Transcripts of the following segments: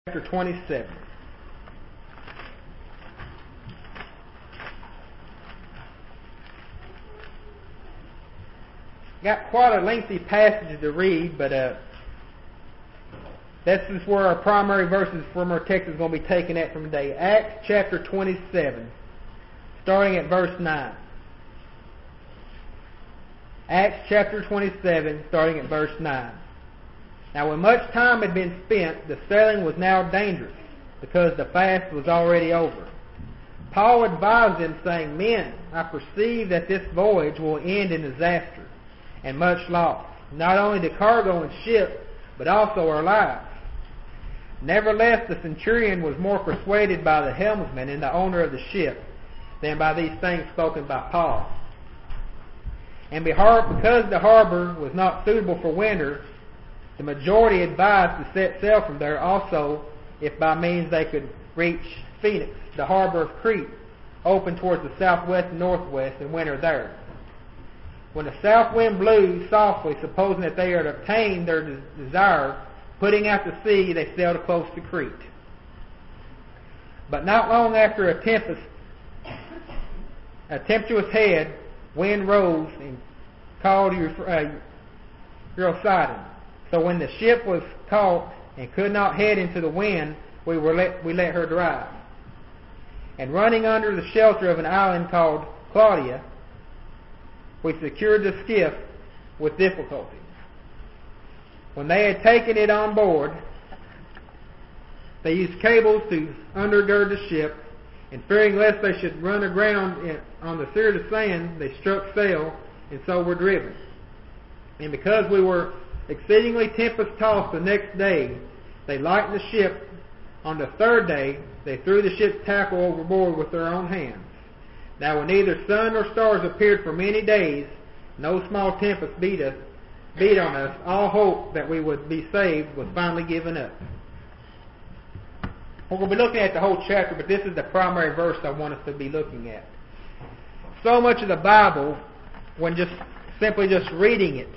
Chapter 27. Got quite a lengthy passage to read, but this is where our primary verses from our text is going to be taken at from today. Acts chapter 27, starting at verse 9. Acts chapter 27, starting at verse 9. Now when much time had been spent, the sailing was now dangerous, because the fast was already over. Paul advised them, saying, Men, I perceive that this voyage will end in disaster, and much loss, not only to cargo and ship, but also our lives. Nevertheless, the centurion was more persuaded by the helmsman and the owner of the ship than by these things spoken by Paul. And because the harbor was not suitable for winter, the majority advised to set sail from there also, if by means they could reach Phoenix, the harbor of Crete, open towards the southwest and northwest, and winter there. When the south wind blew softly, supposing that they had obtained their desire, putting out to sea, they sailed close to Crete. But not long after a tempestuous head wind rose and called Eurocydon. So when the ship was caught and could not head into the wind, we let her drive. And running under the shelter of an island called Claudia, we secured the skiff with difficulty. When they had taken it on board, they used cables to undergird the ship, and fearing lest they should run aground on the sear of sand, they struck sail, and so were driven. And because we were exceedingly tempest-tossed the next day, they lightened the ship. On the third day, they threw the ship's tackle overboard with their own hands. Now when neither sun nor stars appeared for many days, no small tempest beat on us, all hope that we would be saved was finally given up. We're going to be looking at the whole chapter, but this is the primary verse I want us to be looking at. So much of the Bible, when simply reading it,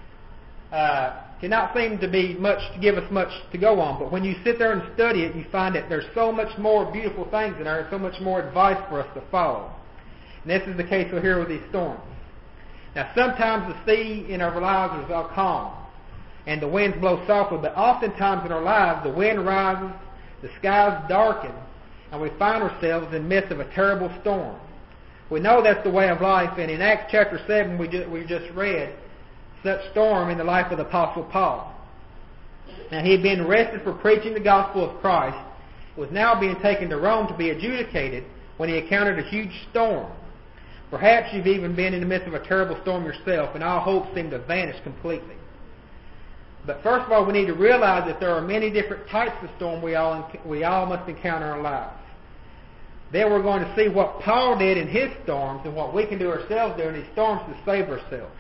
cannot seem to be much to give us much to go on. But when you sit there and study it, you find that there's so much more beautiful things in there and so much more advice for us to follow. And this is the case here with these storms. Now sometimes the sea in our lives is all calm and the winds blow softly, but oftentimes in our lives the wind rises, the skies darken, and we find ourselves in the midst of a terrible storm. We know that's the way of life, and in Acts chapter 7 we just read such storm in the life of the Apostle Paul. Now he had been arrested for preaching the gospel of Christ, was now being taken to Rome to be adjudicated when he encountered a huge storm. Perhaps you've even been in the midst of a terrible storm yourself, and all hope seemed to vanish completely. But first of all, we need to realize that there are many different types of storm we all must encounter in our lives. Then we're going to see what Paul did in his storms and what we can do ourselves during these storms to save ourselves.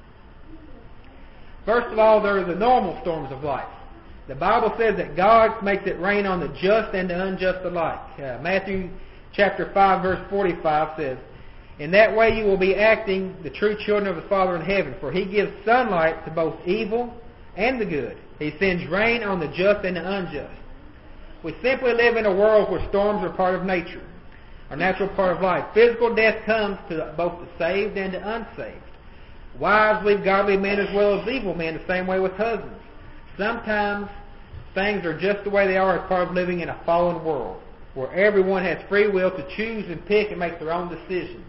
First of all, there are the normal storms of life. The Bible says that God makes it rain on the just and the unjust alike. Matthew chapter 5 verse 45 says, In that way you will be acting the true children of the Father in heaven, for He gives sunlight to both evil and the good. He sends rain on the just and the unjust. We simply live in a world where storms are part of nature, a natural part of life. Physical death comes to both the saved and the unsaved. Wives leave godly men as well as evil men, the same way with husbands. Sometimes things are just the way they are as part of living in a fallen world, where everyone has free will to choose and pick and make their own decisions.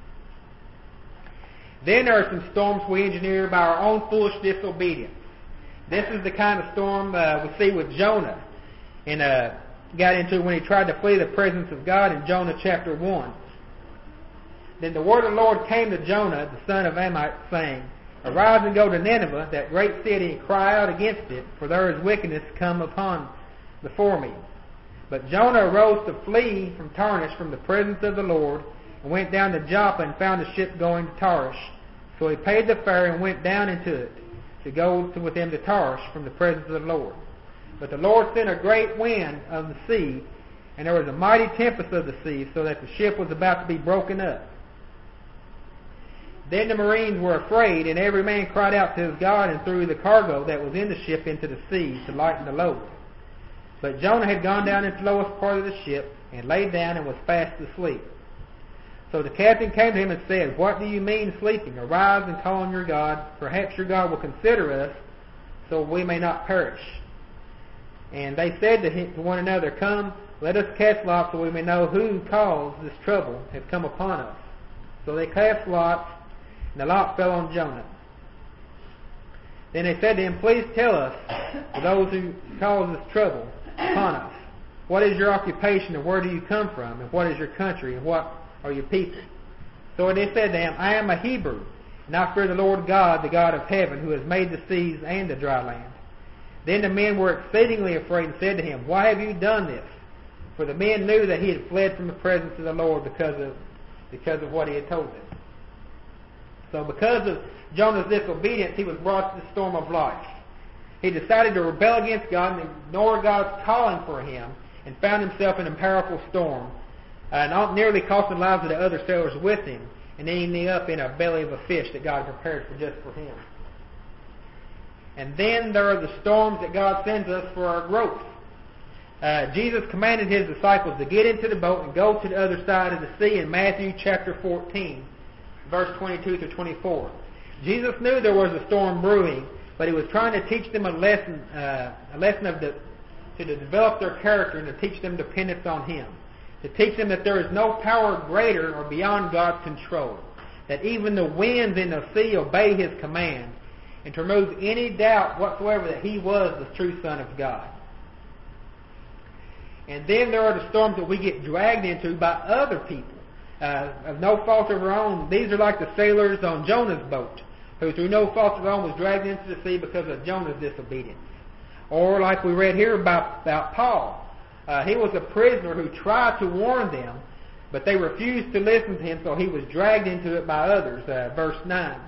Then there are some storms we engineer by our own foolish disobedience. This is the kind of storm we see with Jonah, and got into when he tried to flee the presence of God in Jonah chapter 1. Then the word of the Lord came to Jonah, the son of Amittai, saying, Arise and go to Nineveh, that great city, and cry out against it, for there is wickedness come upon before me. But Jonah arose to flee from Tarshish from the presence of the Lord, and went down to Joppa and found a ship going to Tarshish. So he paid the fare and went down into it to go with him to Tarshish from the presence of the Lord. But the Lord sent a great wind of the sea, and there was a mighty tempest of the sea, so that the ship was about to be broken up. Then the marines were afraid, and every man cried out to his God and threw the cargo that was in the ship into the sea to lighten the load. But Jonah had gone down into the lowest part of the ship, and laid down and was fast asleep. So the captain came to him and said, What do you mean sleeping? Arise and call on your God. Perhaps your God will consider us, so we may not perish. And they said to one another, Come, let us cast lots, so we may know who caused this trouble has come upon us. So they cast lots, and the lot fell on Jonah. Then they said to him, Please tell us, for those who caused this trouble upon us, what is your occupation, and where do you come from, and what is your country, and what are your people? So they said to him, I am a Hebrew, and I fear the Lord God, the God of heaven, who has made the seas and the dry land. Then the men were exceedingly afraid and said to him, Why have you done this? For the men knew that he had fled from the presence of the Lord because of what he had told them. So because of Jonah's disobedience, he was brought to the storm of life. He decided to rebel against God and ignore God's calling for him, and found himself in a powerful storm, not nearly costing the lives of the other sailors with him, and ending up in a belly of a fish that God prepared just for him. And then there are the storms that God sends us for our growth. Jesus commanded his disciples to get into the boat and go to the other side of the sea in Matthew chapter 14, verse 22 to 24. Jesus knew there was a storm brewing, but he was trying to teach them a lesson to develop their character and to teach them dependence on him. To teach them that there is no power greater or beyond God's control. That even the winds in the sea obey his command. And to remove any doubt whatsoever that he was the true Son of God. And then there are the storms that we get dragged into by other people. Of no fault of their own. These are like the sailors on Jonah's boat, who through no fault of their own was dragged into the sea because of Jonah's disobedience. Or like we read here about Paul. He was a prisoner who tried to warn them, but they refused to listen to him, so he was dragged into it by others. Verse 9.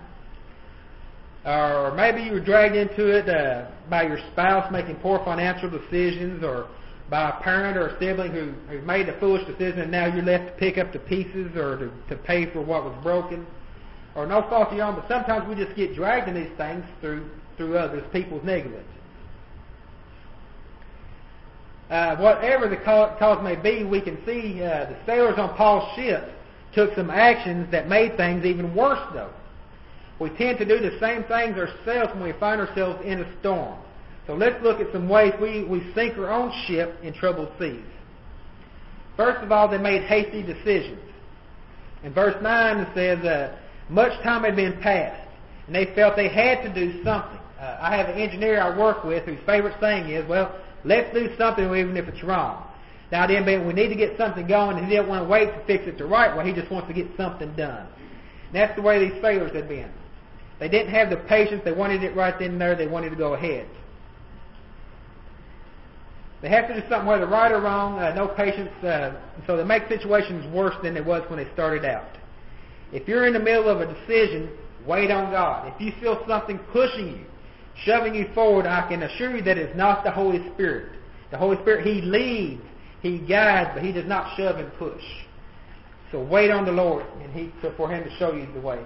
Or maybe you were dragged into it by your spouse making poor financial decisions, or by a parent or a sibling who made a foolish decision, and now you're left to pick up the pieces or to pay for what was broken. Or no fault of your own, but sometimes we just get dragged in these things through others, people's negligence. Whatever the cause may be, we can see the sailors on Paul's ship took some actions that made things even worse, though. We tend to do the same things ourselves when we find ourselves in a storm. So let's look at some ways we sink our own ship in troubled seas. First of all, they made hasty decisions. In verse 9 it says, much time had been passed, and they felt they had to do something. I have an engineer I work with whose favorite saying is, well, let's do something even if it's wrong. Now then, we need to get something going, and he didn't want to wait to fix it the right way. He just wants to get something done. And that's the way these sailors had been. They didn't have the patience. They wanted it right then and there. They wanted to go ahead. They have to do something whether right or wrong, no patience, so they make situations worse than it was when they started out. If you're in the middle of a decision, wait on God. If you feel something pushing you, shoving you forward, I can assure you that it's not the Holy Spirit. The Holy Spirit, He leads, He guides, but He does not shove and push. So wait on the Lord and for Him to show you the way.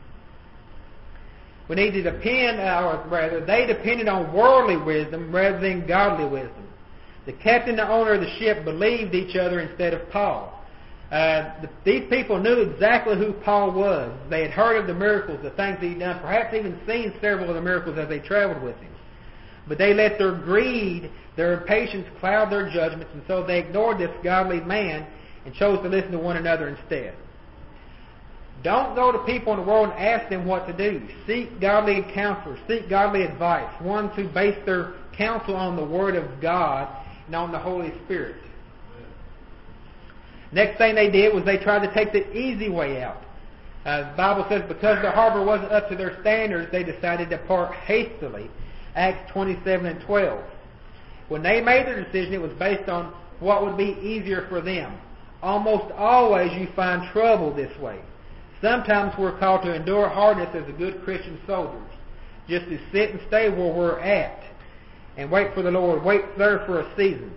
We need to depend, or rather, they depended on worldly wisdom rather than godly wisdom. The captain and the owner of the ship believed each other instead of Paul. These people knew exactly who Paul was. They had heard of the miracles, the things he'd done, perhaps even seen several of the miracles as they traveled with him. But they let their greed, their impatience cloud their judgments, and so they ignored this godly man and chose to listen to one another instead. Don't go to people in the world and ask them what to do. Seek godly counselors. Seek godly advice. Ones who base their counsel on the Word of God and on the Holy Spirit. Next thing they did was they tried to take the easy way out. The Bible says because the harbor wasn't up to their standards, they decided to part hastily. Acts 27 and 12. When they made their decision, it was based on what would be easier for them. Almost always you find trouble this way. Sometimes we're called to endure hardness as a good Christian soldiers. Just to sit and stay where we're at and wait for the Lord. Wait there for a season.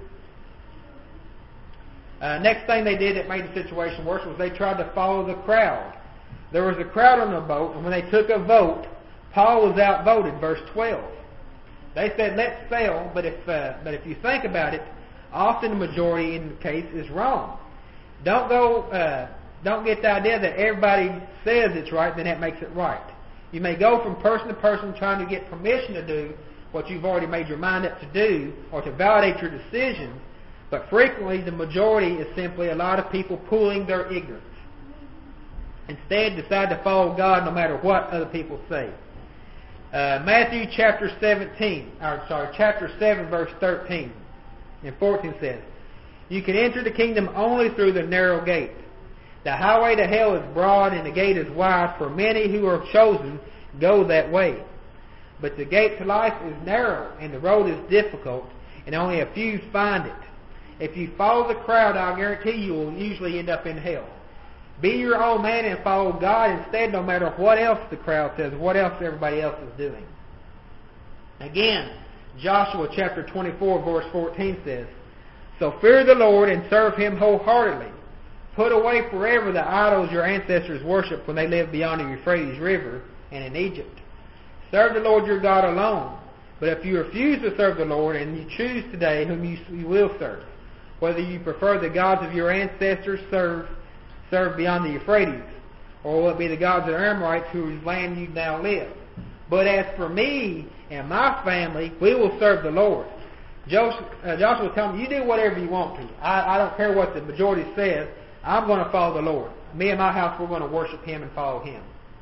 Next thing they did that made the situation worse was they tried to follow the crowd. There was a crowd on the boat, and when they took a vote, Paul was outvoted, verse 12. They said, let's sell, but if you think about it, often the majority in the case is wrong. Don't get the idea that everybody says it's right, then that makes it right. You may go from person to person trying to get permission to do what you've already made your mind up to do or to validate your decisions, but frequently the majority is simply a lot of people pooling their ignorance. Instead, decide to follow God no matter what other people say. Matthew chapter 7, verse 13 and 14 says, "You can enter the kingdom only through the narrow gate. The highway to hell is broad and the gate is wide, for many who are chosen go that way. But the gate to life is narrow and the road is difficult, and only a few find it. If you follow the crowd, I'll guarantee you will usually end up in hell. Be your own man and follow God instead, no matter what else the crowd says, what else everybody else is doing." Again, Joshua chapter 24, verse 14 says, "So fear the Lord and serve Him wholeheartedly. Put away forever the idols your ancestors worshipped when they lived beyond the Euphrates River and in Egypt. Serve the Lord your God alone. But if you refuse to serve the Lord and you choose today whom you will serve, whether you prefer the gods of your ancestors served beyond the Euphrates, or will it be the gods of the Amorites whose land you now live? But as for me and my family, we will serve the Lord." Joshua told them, you do whatever you want to. I don't care what the majority says. I'm going to follow the Lord. Me and my house, we're going to worship Him and follow Him.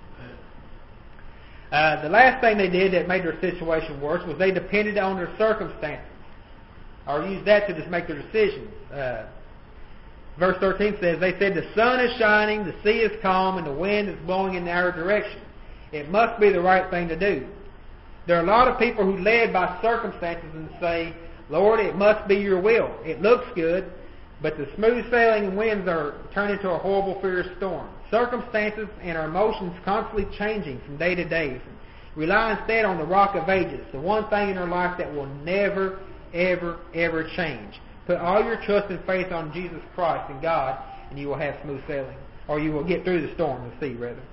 The last thing they did that made their situation worse was they depended on their circumstances, or used that to just make their decisions. Verse 13 says, "They said, the sun is shining, the sea is calm, and the wind is blowing in our direction. It must be the right thing to do." There are a lot of people who led by circumstances and say, "Lord, it must be your will. It looks good, but the smooth sailing winds are turning into a horrible, fierce storm." Circumstances and our emotions constantly changing from day to day. Rely instead on the Rock of Ages, the one thing in our life that will never, ever, ever change. Put all your trust and faith on Jesus Christ and God, and you will have smooth sailing. Or you will get through the storm, the sea, rather.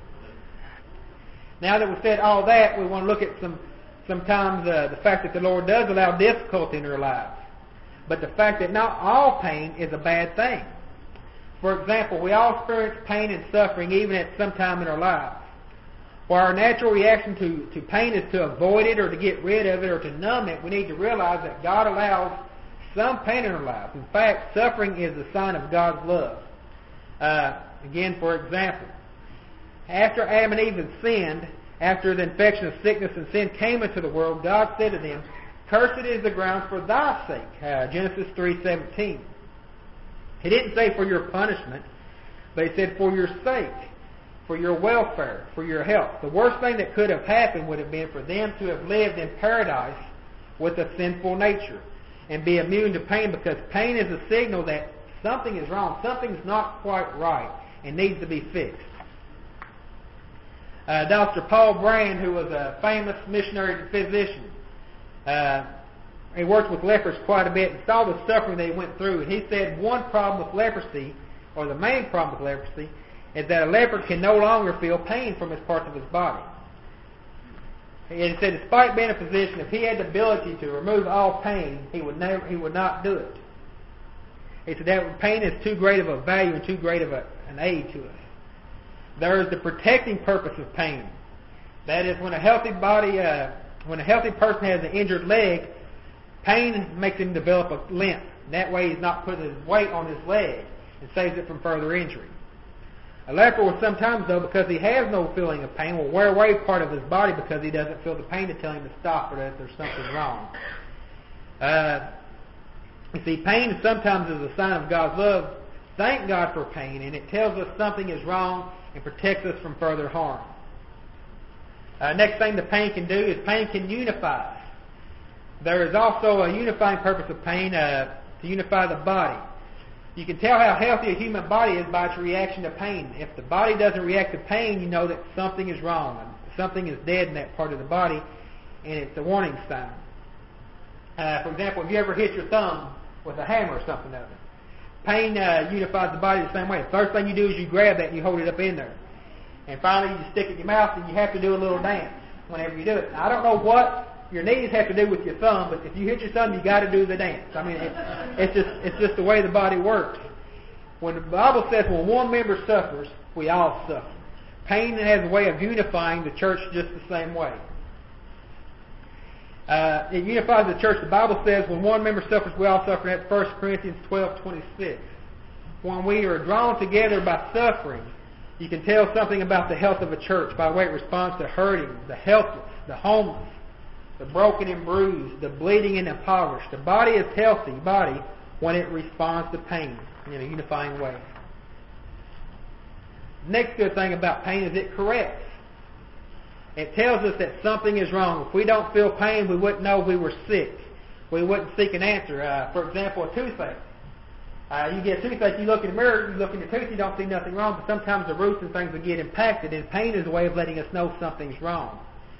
Now that we've said all that, we want to look at sometimes the fact that the Lord does allow difficulty in our lives. But the fact that not all pain is a bad thing. For example, we all experience pain and suffering even at some time in our lives. While our natural reaction to pain is to avoid it or to get rid of it or to numb it, we need to realize that God allows some pain in our lives. In fact, suffering is a sign of God's love. Again, for example, after Adam and Eve had sinned, after the infection of sickness and sin came into the world, God said to them, "Cursed is the ground for thy sake." Genesis 3:17. He didn't say for your punishment, but He said for your sake, for your welfare, for your health. The worst thing that could have happened would have been for them to have lived in paradise with a sinful nature and be immune to pain, because pain is a signal that something is wrong, something's not quite right and needs to be fixed. Dr. Paul Brand, who was a famous missionary physician, he worked with lepers quite a bit and saw the suffering they went through. And he said one problem with leprosy, or the main problem with leprosy, is that a leper can no longer feel pain from his parts of his body. And he said, despite being a physician, if he had the ability to remove all pain, he would not do it. He said that pain is too great of a value and too great of an aid to us. There is the protecting purpose of pain. That is, when a healthy person has an injured leg, pain makes him develop a limp. That way he's not putting his weight on his leg and saves it from further injury. A leper will sometimes, though, because he has no feeling of pain, will wear away part of his body because he doesn't feel the pain to tell him to stop or that there's something wrong. You see, pain sometimes is a sign of God's love. Thank God for pain, and it tells us something is wrong and protects us from further harm. Next thing the pain can do is pain can unify us. There is also a unifying purpose of pain to unify the body. You can tell how healthy a human body is by its reaction to pain. If the body doesn't react to pain, you know that something is wrong. Something is dead in that part of the body, and it's a warning sign. For example, if you ever hit your thumb with a hammer or something of it, pain unifies the body the same way. The first thing you do is you grab that and you hold it up in there. And finally you stick it in your mouth and you have to do a little dance whenever you do it. Now, I don't know what your knees have to do with your thumb, but if you hit your thumb, you got to do the dance. I mean, it's just the way the body works. When the Bible says when one member suffers, we all suffer. Pain has a way of unifying the church just the same way. It unifies the church. The Bible says when one member suffers, we all suffer. That's 1 Corinthians 12:26. When we are drawn together by suffering, you can tell something about the health of a church by the way it responds to hurting, the helpless, the homeless, the broken and bruised, the bleeding and impoverished. The body is healthy body when it responds to pain in a unifying way. Next good thing about pain is it corrects. It tells us that something is wrong. If we don't feel pain, we wouldn't know we were sick. We wouldn't seek an answer. For example, a toothache. You get a toothache, you look in the mirror, you look in your tooth, you don't see nothing wrong, but sometimes the roots and things will get impacted, and pain is a way of letting us know something's wrong.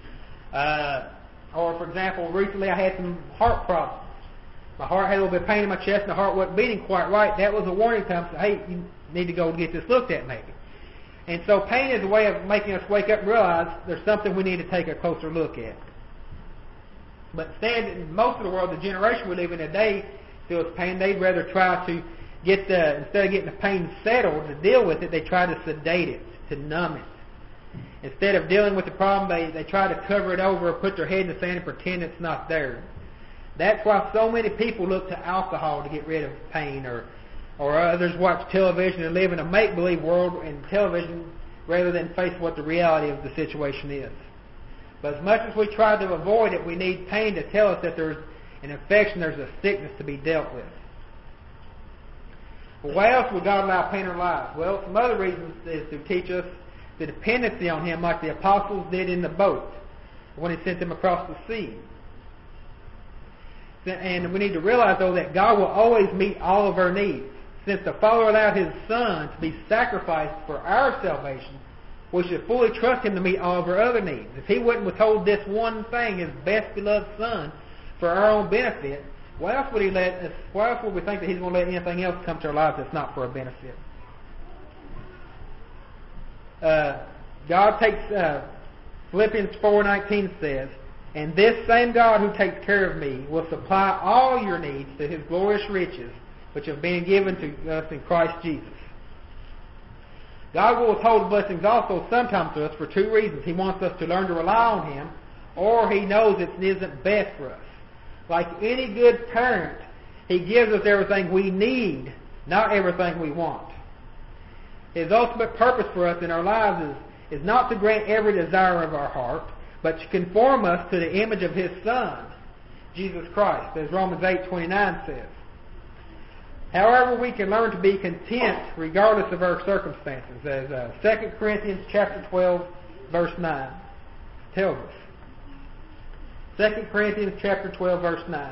Or, for example, recently I had some heart problems. My heart had a little bit of pain in my chest, and the heart wasn't beating quite right. That was a warning time. So, hey, you need to go get this looked at maybe. And so pain is a way of making us wake up and realize there's something we need to take a closer look at. But instead, in most of the world, the generation we live in today feels pain. They'd rather try to get instead of getting the pain settled, to deal with it, they try to sedate it, to numb it. Instead of dealing with the problem, they try to cover it over or put their head in the sand and pretend it's not there. That's why so many people look to alcohol to get rid of pain, or others watch television and live in a make-believe world in television rather than face what the reality of the situation is. But as much as we try to avoid it, we need pain to tell us that there's an infection, there's a sickness to be dealt with. Well, why else would God allow pain in our lives? Well, some other reasons is to teach us the dependency on Him like the apostles did in the boat when He sent them across the sea. And we need to realize, though, that God will always meet all of our needs. Since the Father allowed His Son to be sacrificed for our salvation, we should fully trust Him to meet all of our other needs. If He wouldn't withhold this one thing, His best beloved Son, for our own benefit, why else would He let us? Why else would we think that He's going to let anything else come to our lives that's not for our benefit? God takes Philippians 4:19 says, "And this same God who takes care of me will supply all your needs to His glorious riches, which have been given to us in Christ Jesus." God will withhold blessings also sometimes to us for two reasons. He wants us to learn to rely on Him, or He knows it isn't best for us. Like any good parent, He gives us everything we need, not everything we want. His ultimate purpose for us in our lives is not to grant every desire of our heart, but to conform us to the image of His Son, Jesus Christ, as Romans 8:29 says. However, we can learn to be content regardless of our circumstances, as 2 Corinthians chapter 12, verse 9 tells us. 2 Corinthians chapter 12, verse 9.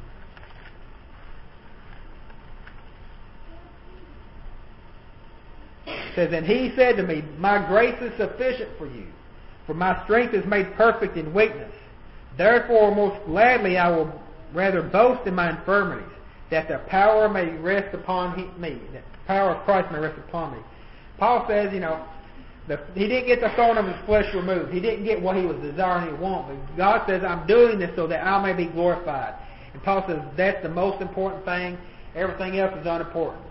It says, "And He said to me, My grace is sufficient for you, for my strength is made perfect in weakness. Therefore, most gladly I will rather boast in my infirmities, that the power may rest upon me, that the power of Christ may rest upon me." Paul says, he didn't get the thorn of his flesh removed. He didn't get what he was desiring to want. But God says, I'm doing this so that I may be glorified. And Paul says, that's the most important thing. Everything else is unimportant.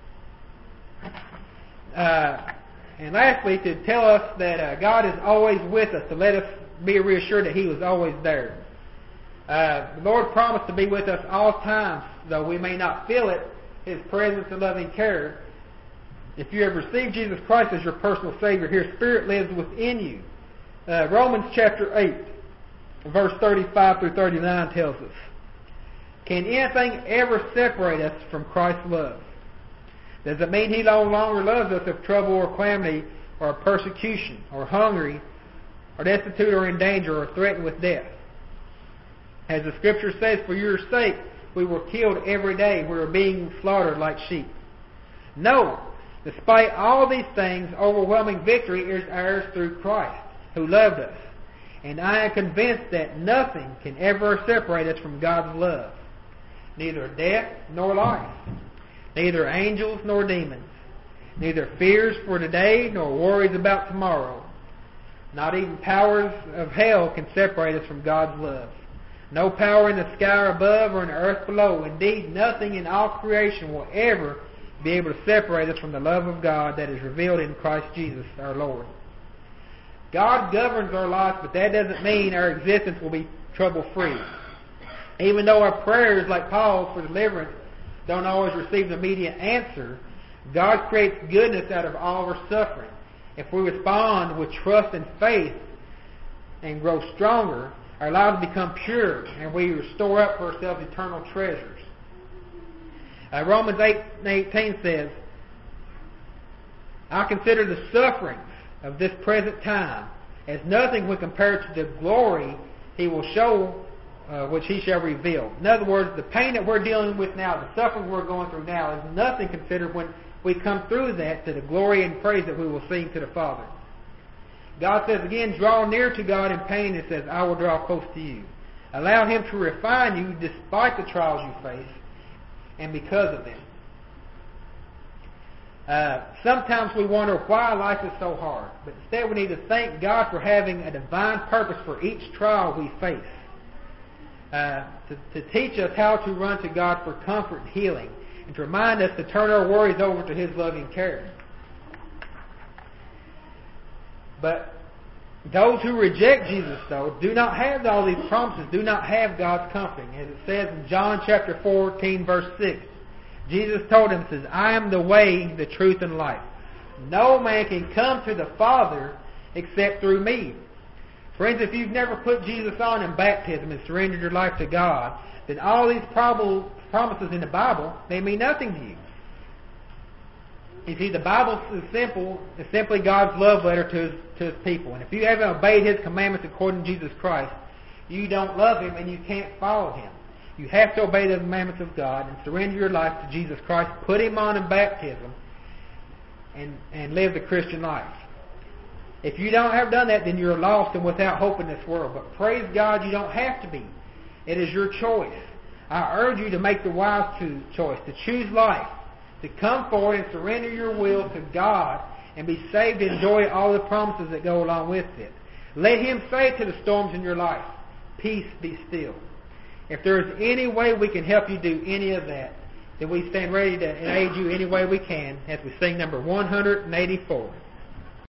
And lastly, to tell us that God is always with us, to let us be reassured that He was always there. The Lord promised to be with us all times, though we may not feel it, His presence and loving care. If you have received Jesus Christ as your personal Savior, His Spirit lives within you. Romans chapter 8, verse 35 through 39 tells us, "Can anything ever separate us from Christ's love? Does it mean He no longer loves us if trouble or calamity or persecution or hungry or destitute or in danger or threatened with death? As the Scripture says, for your sake we were killed every day. We were being slaughtered like sheep. No, despite all these things, overwhelming victory is ours through Christ, who loved us. And I am convinced that nothing can ever separate us from God's love. Neither death nor life, neither angels nor demons, neither fears for today nor worries about tomorrow. Not even powers of hell can separate us from God's love. No power in the sky above or in the earth below. Indeed, nothing in all creation will ever be able to separate us from the love of God that is revealed in Christ Jesus our Lord. God governs our life, but that doesn't mean our existence will be trouble-free. Even though our prayers, like Paul's for deliverance, don't always receive an immediate answer, God creates goodness out of all of our suffering. If we respond with trust and faith and grow stronger, our lives become pure, and we store up for ourselves eternal treasures. Romans 8:18 says, I consider the sufferings of this present time as nothing when compared to the glory He will show, which He shall reveal. In other words, the pain that we're dealing with now, the suffering we're going through now, is nothing considered when we come through that to the glory and praise that we will sing to the Father. God says again, draw near to God in pain, and says, I will draw close to you. Allow Him to refine you despite the trials you face and because of them. Sometimes we wonder why life is so hard, but instead we need to thank God for having a divine purpose for each trial we face. To teach us how to run to God for comfort and healing, and to remind us to turn our worries over to His loving care. But those who reject Jesus, though, do not have all these promises, do not have God's comforting. As it says in John chapter 14, verse 6, Jesus told him, says, I am the way, the truth, and life. No man can come to the Father except through me. Friends, if you've never put Jesus on in baptism and surrendered your life to God, then all these promises in the Bible, they mean nothing to you. You see, the Bible is simple. It's simply God's love letter to His people. And if you haven't obeyed His commandments according to Jesus Christ, you don't love Him and you can't follow Him. You have to obey the commandments of God and surrender your life to Jesus Christ, put Him on in baptism, and live the Christian life. If you don't have done that, then you're lost and without hope in this world. But praise God, you don't have to be. It is your choice. I urge you to make the wise choice, to choose life, to come forward and surrender your will to God and be saved and enjoy all the promises that go along with it. Let Him say to the storms in your life, peace, be still. If there is any way we can help you do any of that, then we stand ready to aid you any way we can as we sing number 184.